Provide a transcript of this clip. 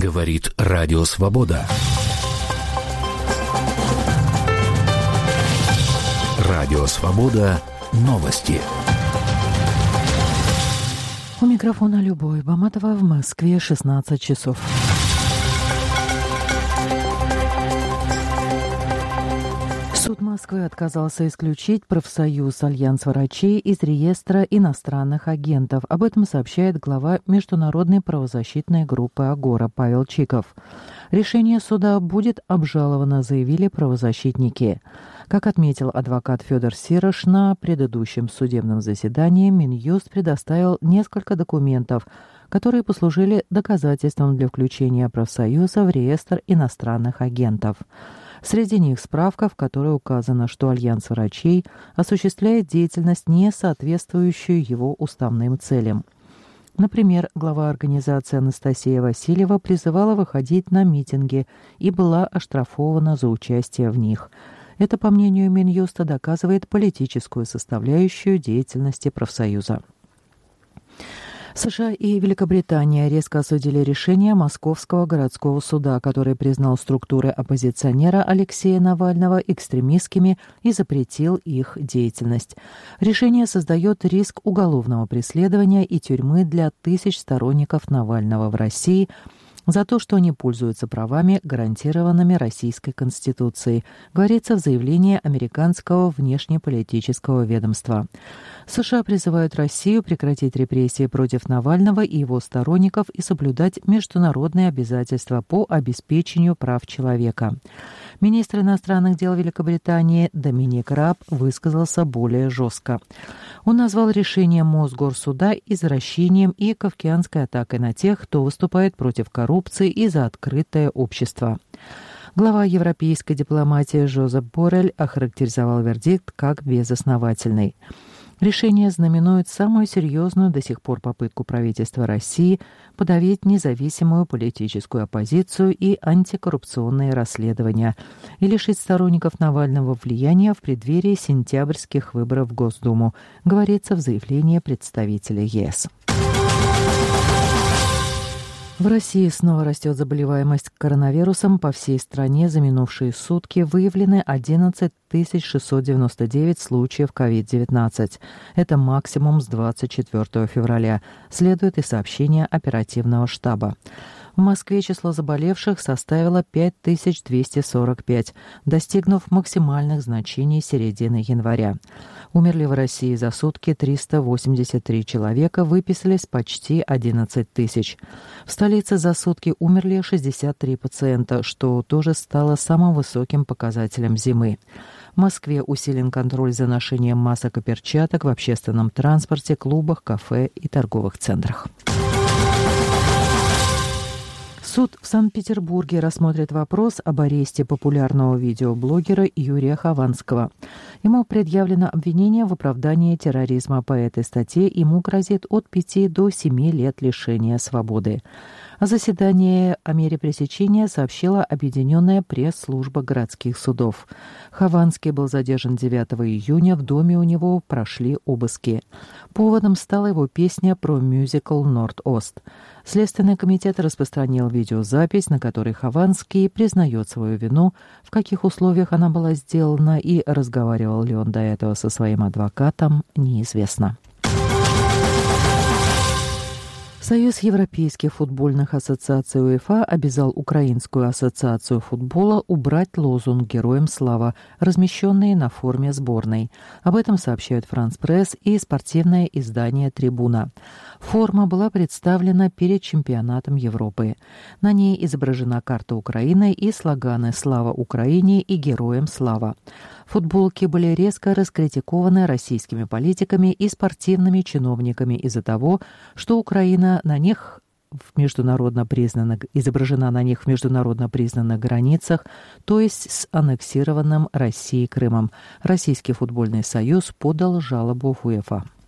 Говорит Радио Свобода. Радио Свобода. Новости. У микрофона Любовь Баматова, в Москве 16 часов. Суд Москвы отказался исключить профсоюз «Альянс врачей» из реестра иностранных агентов. Об этом сообщает глава международной правозащитной группы «Агора» Павел Чиков. Решение суда будет обжаловано, заявили правозащитники. Как отметил адвокат Федор Сирош, на предыдущем судебном заседании Минюст предоставил несколько документов, которые послужили доказательством для включения профсоюза в реестр иностранных агентов. Среди них справка, в которой указано, что Альянс врачей осуществляет деятельность, не соответствующую его уставным целям. Например, глава организации Анастасия Васильева призывала выходить на митинги и была оштрафована за участие в них. Это, по мнению Минюста, доказывает политическую составляющую деятельности профсоюза. США и Великобритания резко осудили решение Московского городского суда, который признал структуры оппозиционера Алексея Навального экстремистскими и запретил их деятельность. Решение создает риск уголовного преследования и тюрьмы для тысяч сторонников Навального в России за то, что они пользуются правами, гарантированными Российской Конституцией, говорится в заявлении американского внешнеполитического ведомства. США призывают Россию прекратить репрессии против Навального и его сторонников и соблюдать международные обязательства по обеспечению прав человека. Министр иностранных дел Великобритании Доминик Раб высказался более жестко. Он назвал решение Мосгорсуда извращением и кафкианской атакой на тех, кто выступает против коррупции и за открытое общество. Глава европейской дипломатии Жозеп Боррель охарактеризовал вердикт как безосновательный. Решение знаменует самую серьезную до сих пор попытку правительства России подавить независимую политическую оппозицию и антикоррупционные расследования и лишить сторонников Навального влияния в преддверии сентябрьских выборов в Госдуму, говорится в заявлении представителя ЕС. В России снова растет заболеваемость коронавирусом. По всей стране за минувшие сутки выявлены 11 699 случаев COVID-19. Это максимум с 24 февраля. Следует и сообщение оперативного штаба. В Москве число заболевших составило 5245, достигнув максимальных значений середины января. Умерли в России за сутки 383 человека, выписались почти 11 тысяч. В столице за сутки умерли 63 пациента, что тоже стало самым высоким показателем зимы. В Москве усилен контроль за ношением масок и перчаток в общественном транспорте, клубах, кафе и торговых центрах. Суд в Санкт-Петербурге рассмотрит вопрос об аресте популярного видеоблогера Юрия Хованского. Ему предъявлено обвинение в оправдании терроризма. По этой статье ему грозит от 5 до 7 лет лишения свободы. О заседании о мере пресечения сообщила Объединенная пресс-служба городских судов. Хованский был задержан 9 июня, в доме у него прошли обыски. Поводом стала его песня про мюзикл «Норд-Ост». Следственный комитет распространил видеозапись, на которой Хованский признает свою вину, в каких условиях она была сделана и разговаривал ли он до этого со своим адвокатом, неизвестно. Союз Европейских футбольных ассоциаций УЕФА обязал Украинскую ассоциацию футбола убрать лозунг «Героям слава», размещенный на форме сборной. Об этом сообщают «Франс Пресс» и спортивное издание «Трибуна». Форма была представлена перед чемпионатом Европы. На ней изображена карта Украины и слоганы «Слава Украине» и «Героям слава». Футболки были резко раскритикованы российскими политиками и спортивными чиновниками из-за того, что Украина изображена на них в международно признанных границах, то есть с аннексированным Россией Крымом. Российский футбольный союз подал жалобу в УЕФА.